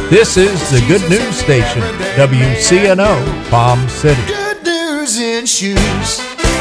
This is the Good News Station, WCNO, Palm City. Good news in shoes.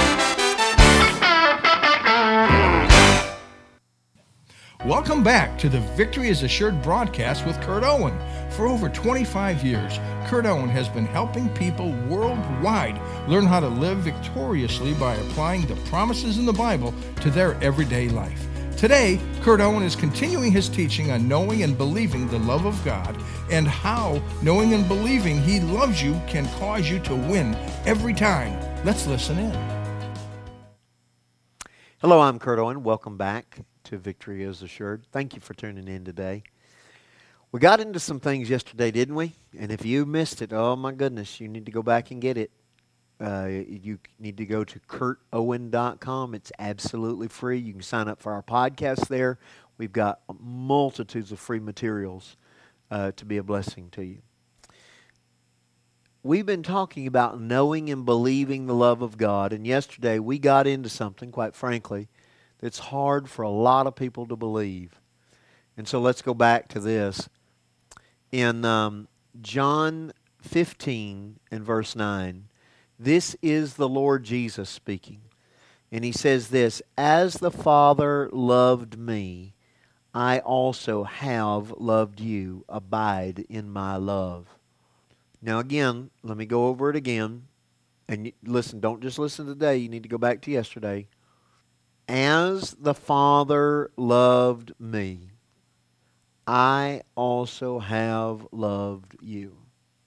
Welcome back to the Victory is Assured broadcast with Kurt Owen. For over 25 years, Kurt Owen has been helping people worldwide learn how to live victoriously by applying the promises in the Bible to their everyday life. Today, Kurt Owen is continuing his teaching on knowing and believing the love of God and how knowing and believing He loves you can cause you to win every time. Let's listen in. Hello, I'm Kurt Owen. Welcome back to Victory is Assured. Thank you for tuning in today. We got into some things yesterday, didn't we? And if you missed it, oh my goodness, you need to go back and get it. You need to go to kurtowen.com. It's absolutely free. You can sign up for our podcast there. We've got multitudes of free materials to be a blessing to you. We've been talking about knowing and believing the love of God, and yesterday we got into something, quite frankly, that's hard for a lot of people to believe. And so let's go back to this. In John 15 and verse 9, this is the Lord Jesus speaking. And He says this, "As the Father loved me, I also have loved you. Abide in my love." Now again, let me go over it again. And listen, don't just listen today. You need to go back to yesterday. As the Father loved me, I also have loved you.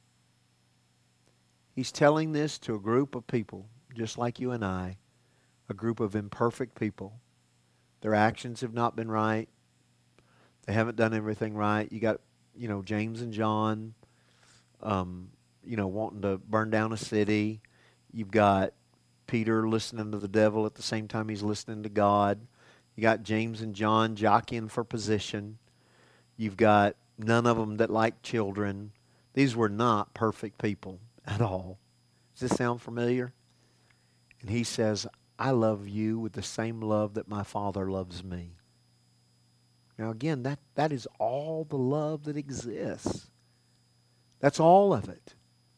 He's telling this to a group of people, just like you and I, a group of imperfect people. Their actions have not been right. They haven't done everything right. You got, James and John, wanting to burn down a city. You've got Peter listening to the devil at the same time he's listening to God. You got James and John jockeying for position. You've got none of them that like children. These were not perfect people at all. Does this sound familiar? And He says, I love you with the same love that my Father loves me. Now again, that is all the love that exists. That's all of it.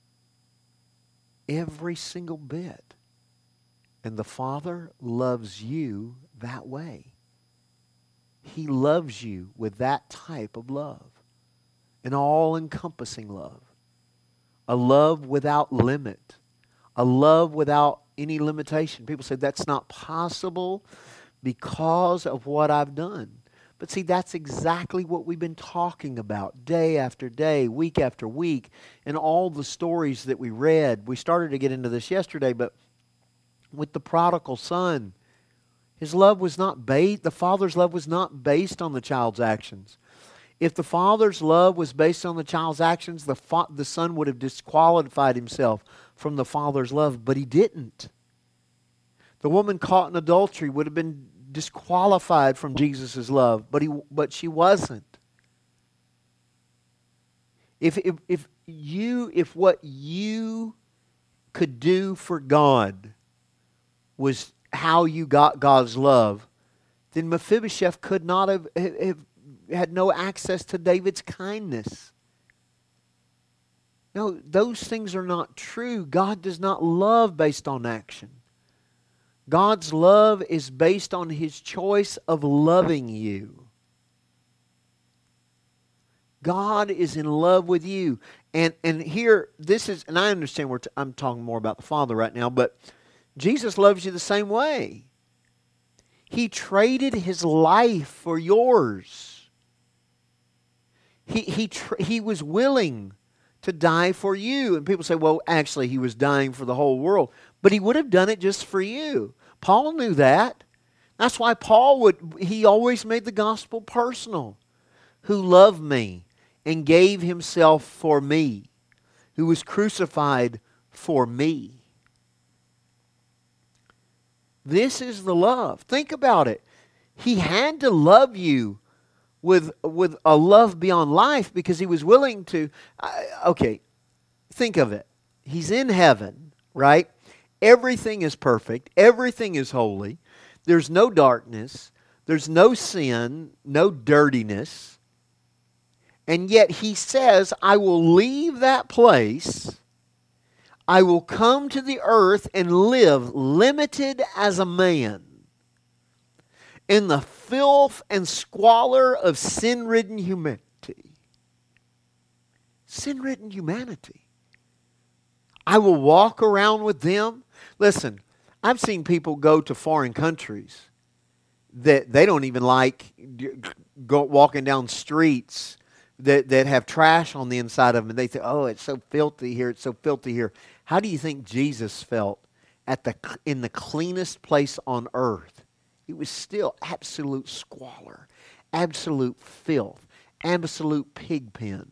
Every single bit. And the Father loves you that way. He loves you with that type of love. An all-encompassing love. A love without limit. A love without any limitation. People say that's not possible because of what I've done. But see, that's exactly what we've been talking about day after day, week after week, and all the stories that we read. We started to get into this yesterday, but with the prodigal son, his love was not based, the father's love was not based on the child's actions. If the father's love was based on the child's actions, the son would have disqualified himself from the father's love, but he didn't. The woman caught in adultery would have been disqualified from Jesus' love, but she wasn't. If what you could do for God was how you got God's love, then Mephibosheth could not have had no access to David's kindness. No, those things are not true. God does not love based on action. God's love is based on His choice of loving you. God is in love with you. And here, this is, and I understand I'm talking more about the Father right now, but Jesus loves you the same way. He traded His life for yours. He was willing to die for you. And people say, well, actually, He was dying for the whole world. But He would have done it just for you. Paul knew that. That's why he always made the gospel personal. Who loved me and gave Himself for me. Who was crucified for me. This is the love. Think about it. He had to love you with a love beyond life because He was willing to. Think of it. He's in heaven, right? Everything is perfect. Everything is holy. There's no darkness. There's no sin, no dirtiness. And yet he says, I will leave that place. I will come to the earth and live limited as a man in the filth and squalor of sin-ridden humanity. Sin-ridden humanity. I will walk around with them. Listen, I've seen people go to foreign countries that they don't even like walking down streets that have trash on the inside of them. And they say, oh, it's so filthy here, it's so filthy here. How do you think Jesus felt in the cleanest place on earth? It was still absolute squalor, absolute filth, absolute pig pen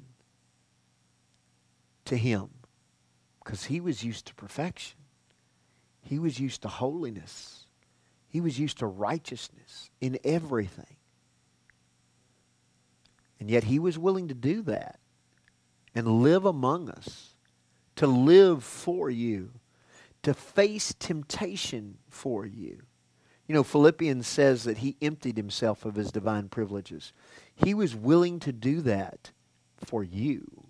to him. Because he was used to perfection. He was used to holiness. He was used to righteousness in everything. And yet he was willing to do that and live among us, to live for you, to face temptation for you. You know, Philippians says that he emptied himself of his divine privileges. He was willing to do that for you.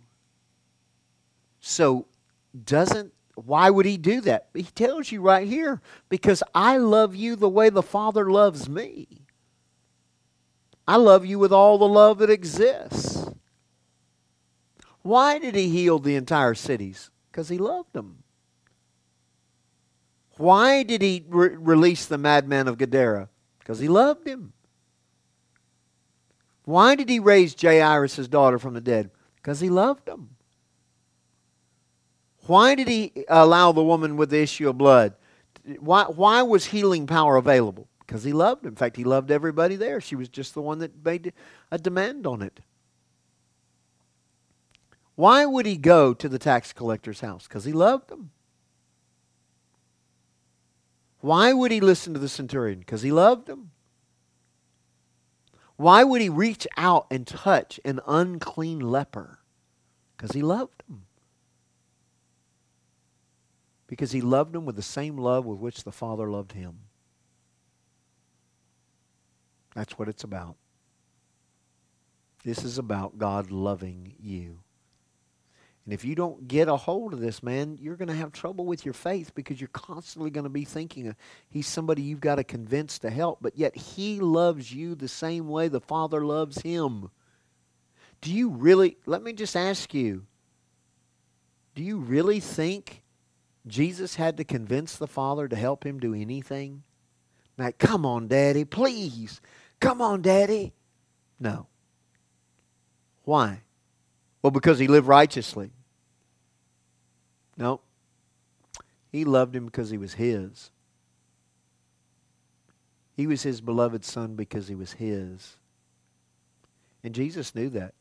So, why would he do that? He tells you right here, because I love you the way the Father loves me. I love you with all the love that exists. Why did he heal the entire cities? Because he loved them. Why did he release the madman of Gadara? Because he loved him. Why did he raise Jairus' daughter from the dead? Because he loved him. Why did he allow the woman with the issue of blood? Why was healing power available? Because he loved her. In fact, he loved everybody there. She was just the one that made a demand on it. Why would he go to the tax collector's house? Because he loved them. Why would he listen to the centurion? Because he loved him. Why would he reach out and touch an unclean leper? Because he loved him. Because he loved him with the same love with which the Father loved him. That's what it's about. This is about God loving you. And if you don't get a hold of this, man, you're going to have trouble with your faith, because you're constantly going to be thinking he's somebody you've got to convince to help. But yet he loves you the same way the Father loves him. Do you really, let me just ask you, do you really think Jesus had to convince the Father to help him do anything? Like, come on, Daddy, please. Come on, Daddy. No. Why? Well, because he lived righteously. No. He loved him because he was his. He was his beloved Son because he was his. And Jesus knew that.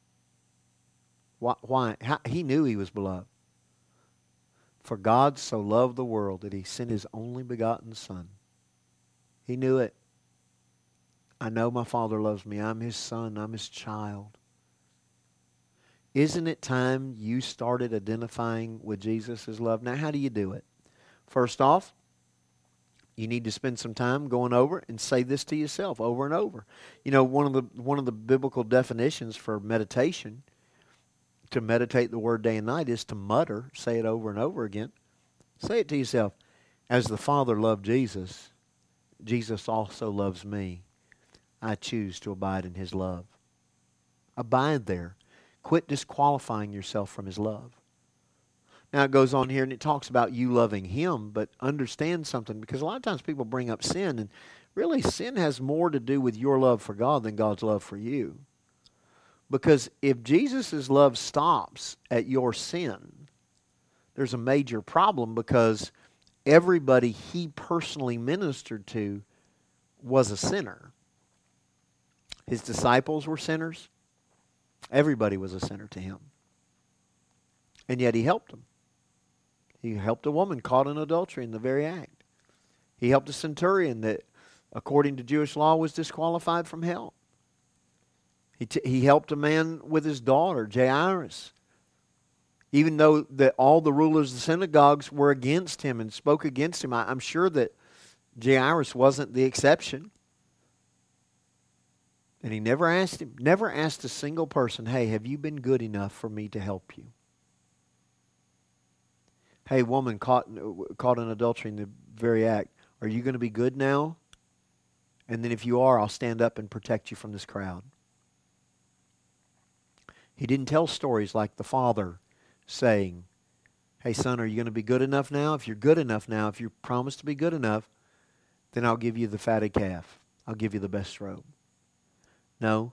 Why? He knew he was beloved. For God so loved the world that he sent his only begotten Son. He knew it. I know my Father loves me. I'm his son. I'm his child. Isn't it time you started identifying with Jesus' love? Now, how do you do it? First off, you need to spend some time going over and say this to yourself over and over. You know, one of the biblical definitions for meditation, to meditate the word day and night, is to mutter. Say it over and over again. Say it to yourself. As the Father loved Jesus, Jesus also loves me. I choose to abide in his love. Abide there. Quit disqualifying yourself from his love. Now it goes on here and it talks about you loving him, but understand something, because a lot of times people bring up sin, and really sin has more to do with your love for God than God's love for you. Because if Jesus' love stops at your sin, there's a major problem, because everybody he personally ministered to was a sinner. His disciples were sinners. Everybody was a sinner to him. And yet he helped them. He helped a woman caught in adultery in the very act. He helped a centurion that, according to Jewish law, was disqualified from hell. He helped a man with his daughter, Jairus. Even though that all the rulers of the synagogues were against him and spoke against him, I'm sure that Jairus wasn't the exception. And he never asked a single person, hey, have you been good enough for me to help you? Hey, woman caught in adultery in the very act, are you going to be good now? And then if you are, I'll stand up and protect you from this crowd. He didn't tell stories like the father saying, hey, son, are you going to be good enough now? If you're good enough now, if you promise to be good enough, then I'll give you the fatted calf. I'll give you the best robe. No,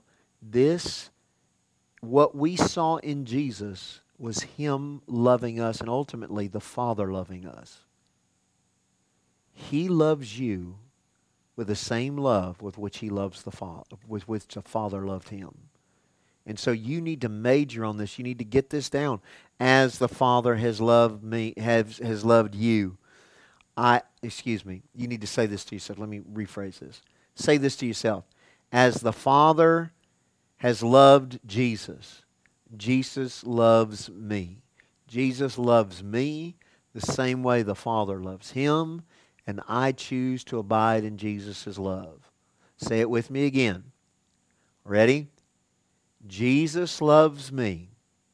what we saw in Jesus was Him loving us and ultimately the Father loving us. He loves you with the same love with which He loves the Father, with which the Father loved Him. And so you need to major on this. You need to get this down. As the Father has loved me, has loved you. You need to say this to yourself. Let me rephrase this. Say this to yourself. As the Father has loved Jesus, Jesus loves me. Jesus loves me the same way the Father loves Him, and I choose to abide in Jesus' love. Say it with me again. Ready? Jesus loves me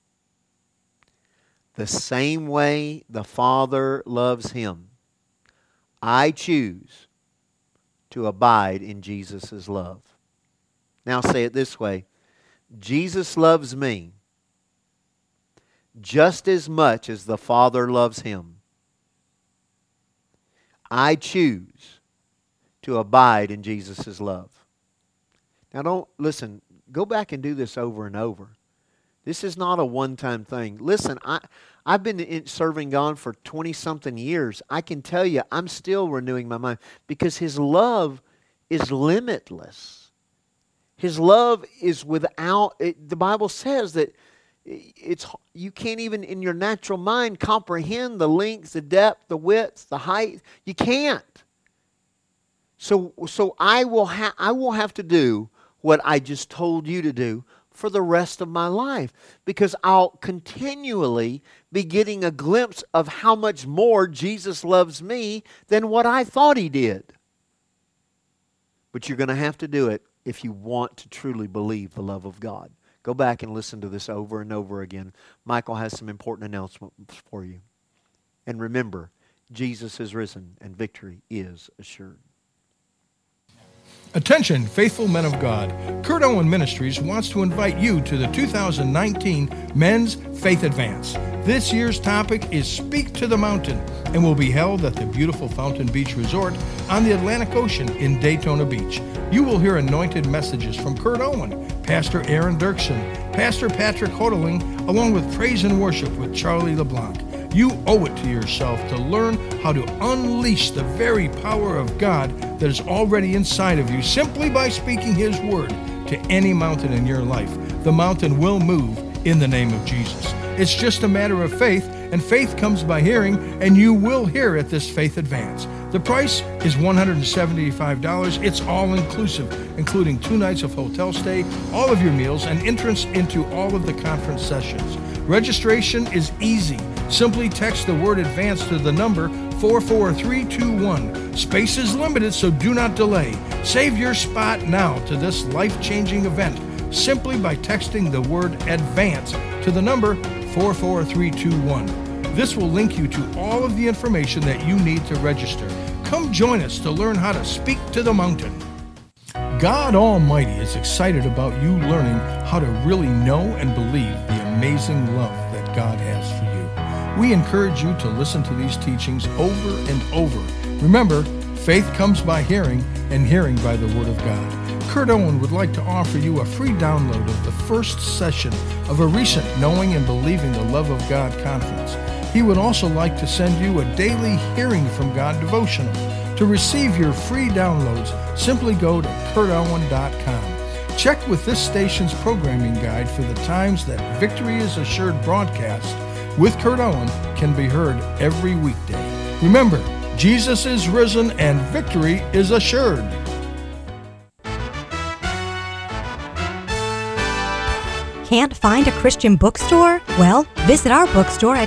the same way the Father loves Him. I choose to abide in Jesus' love. Now say it this way. Jesus loves me just as much as the Father loves Him. I choose to abide in Jesus' love. Now go back and do this over and over. This is not a one-time thing. Listen, I've been serving God for 20-something years. I can tell you, I'm still renewing my mind because His love is limitless. His love is without, the Bible says that you can't even in your natural mind comprehend the length, the depth, the width, the height. You can't. So I will have to do what I just told you to do for the rest of my life because I'll continually be getting a glimpse of how much more Jesus loves me than what I thought He did. But you're going to have to do it if you want to truly believe the love of God. Go back and listen to this over and over again. Michael has some important announcements for you. And remember, Jesus is risen and victory is assured. Attention, faithful men of God. Kurt Owen Ministries wants to invite you to the 2019 Men's Faith Advance. This year's topic is Speak to the Mountain and will be held at the beautiful Fountain Beach Resort on the Atlantic Ocean in Daytona Beach. You will hear anointed messages from Kurt Owen, Pastor Aaron Dirksen, Pastor Patrick Hodling, along with praise and worship with Charlie LeBlanc. You owe it to yourself to learn how to unleash the very power of God that is already inside of you simply by speaking His word to any mountain in your life. The mountain will move in the name of Jesus. It's just a matter of faith, and faith comes by hearing, and you will hear at this Faith Advance. The price is $175. It's all inclusive, including 2 nights of hotel stay, all of your meals, and entrance into all of the conference sessions. Registration is easy. Simply text the word advance to the number 44321. Space is limited, so do not delay. Save your spot now to this life-changing event simply by texting the word advance to the number 44321. This will link you to all of the information that you need to register. Come join us to learn how to speak to the mountain. God Almighty is excited about you learning how to really know and believe the amazing love that God has for you. We encourage you to listen to these teachings over and over. Remember, faith comes by hearing, and hearing by the Word of God. Kurt Owen would like to offer you a free download of the first session of a recent Knowing and Believing the Love of God conference. He would also like to send you a daily Hearing from God devotional. To receive your free downloads, simply go to kurtowen.com. Check with this station's programming guide for the times that Victory is Assured broadcast with Kurt Owen can be heard every weekday. Remember, Jesus is risen and victory is assured. Can't find a Christian bookstore? Well, visit our bookstore at